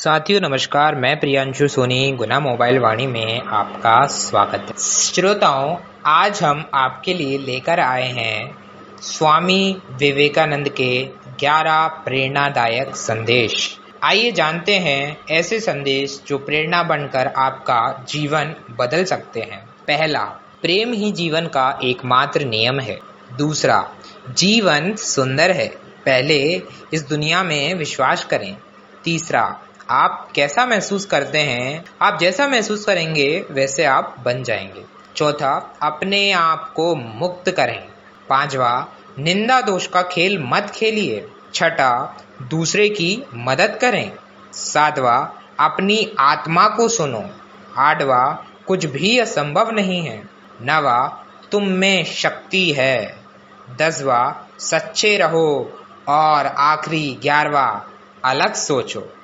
साथियों नमस्कार, मैं प्रियांशु सोनी गुना मोबाइल वाणी में आपका स्वागत है। श्रोताओं, आज हम आपके लिए लेकर आए हैं स्वामी विवेकानंद के 11 प्रेरणादायक संदेश। आइए जानते हैं ऐसे संदेश जो प्रेरणा बनकर आपका जीवन बदल सकते हैं। पहला, प्रेम ही जीवन का एकमात्र नियम है। दूसरा, जीवन सुंदर है, पहले इस दुनिया में विश्वास करें। तीसरा, आप कैसा महसूस करते हैं, आप जैसा महसूस करेंगे वैसे आप बन जाएंगे। चौथा, अपने आप को मुक्त करें। पांचवा, निंदा दोष का खेल मत खेलिए। छठा, दूसरे की मदद करें। सातवां, अपनी आत्मा को सुनो। आठवां, कुछ भी असंभव नहीं है। नवा, तुम में शक्ति है। 10वां, सच्चे रहो। और आखिरी 11वां, अलग सोचो।